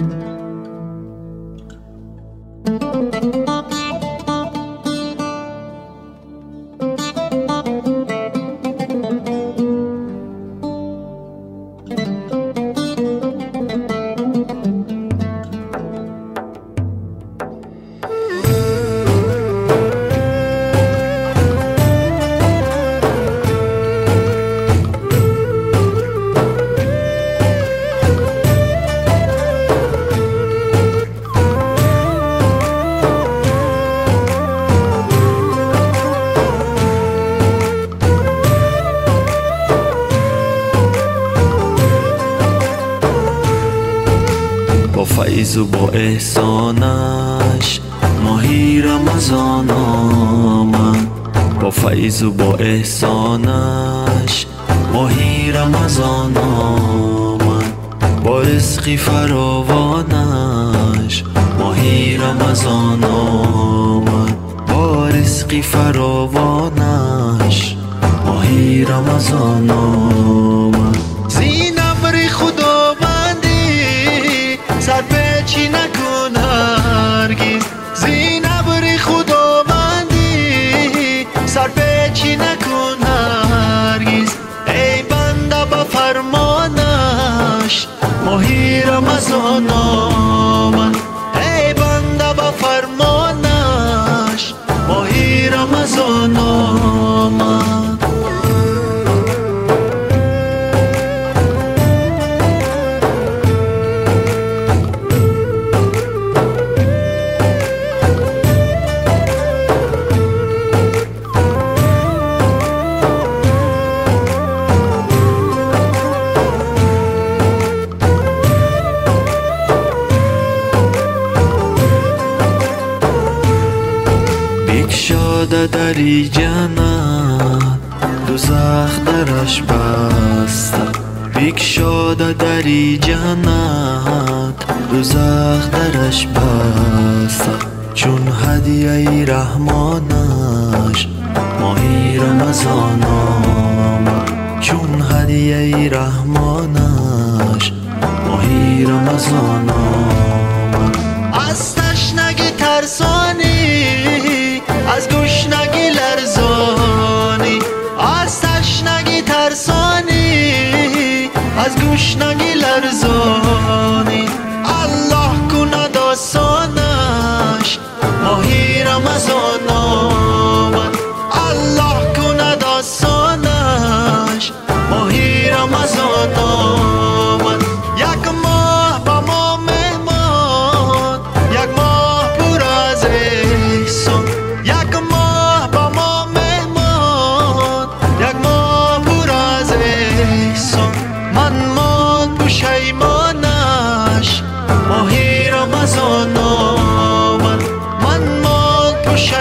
با فیض و با احسانش ماهی رمضان آمد، با فیض و با احسانش ماهی رمضان آمد، با رزقی فراوانش ماهی رمضان آمد، با رزقی فراوانش ماهی رمضان آمد. زین امر خداوندی سر پیچی نکن هرگز، زین امر خداوندی سر پیچی نکن هرگز. ای بنده با فرمانش ماهی رمضان آمد، ای بنده با فرمانش ماهی رمضان آمد. بگشاده دری جنت دوزخ درش بسته، بگشاده دری جنت دوزخ درش بسته، چون هدیه رحمانش ماهی رمضان آمد، چون هدیه رحمانش ماهی رمضان آمد. از تشنگی ترسانی، از گشنگی لرزانی، از تشنگی ترسانی، از گشنگی لرزانی. الله کند آسانش ماهی رمضان آمد، الله کند آسانش ماهی رمضان آمد. یک ماه با ما مهمان، یک ماه پر از احسان، یک ماه با ما مهمان، یک ماه پر از احسان. من ماند پشیمانش ماهی رمضان آمد، من ماند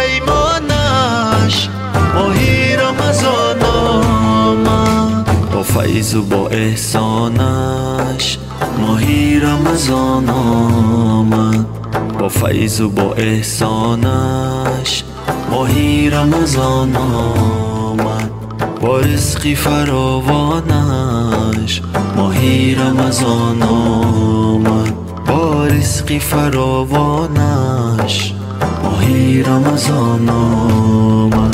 پشیمانش ماهی رمضان آمد. با فیض و با احسانش ماهی رمضان آمد، با فیض و با احسانش ماهی رمضان آمد، با رزقی فراوانش ماهی رمضان آمد، با رزقی فراوانش ماهی رمضان آمد.